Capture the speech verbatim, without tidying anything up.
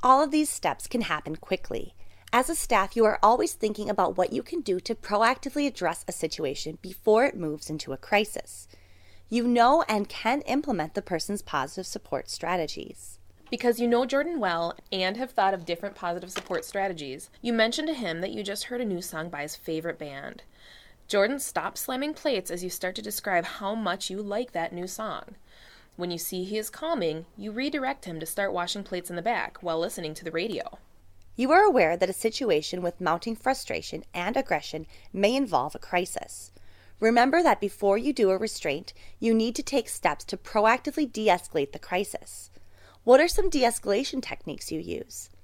All of these steps can happen quickly. As a staff, you are always thinking about what you can do to proactively address a situation before it moves into a crisis. You know and can implement the person's positive support strategies. Because you know Jordan well and have thought of different positive support strategies, you mentioned to him that you just heard a new song by his favorite band. Jordan stops slamming plates as you start to describe how much you like that new song. When you see he is calming, you redirect him to start washing plates in the back while listening to the radio. You are aware that a situation with mounting frustration and aggression may involve a crisis. Remember that before you do a restraint, you need to take steps to proactively de-escalate the crisis. What are some de-escalation techniques you use?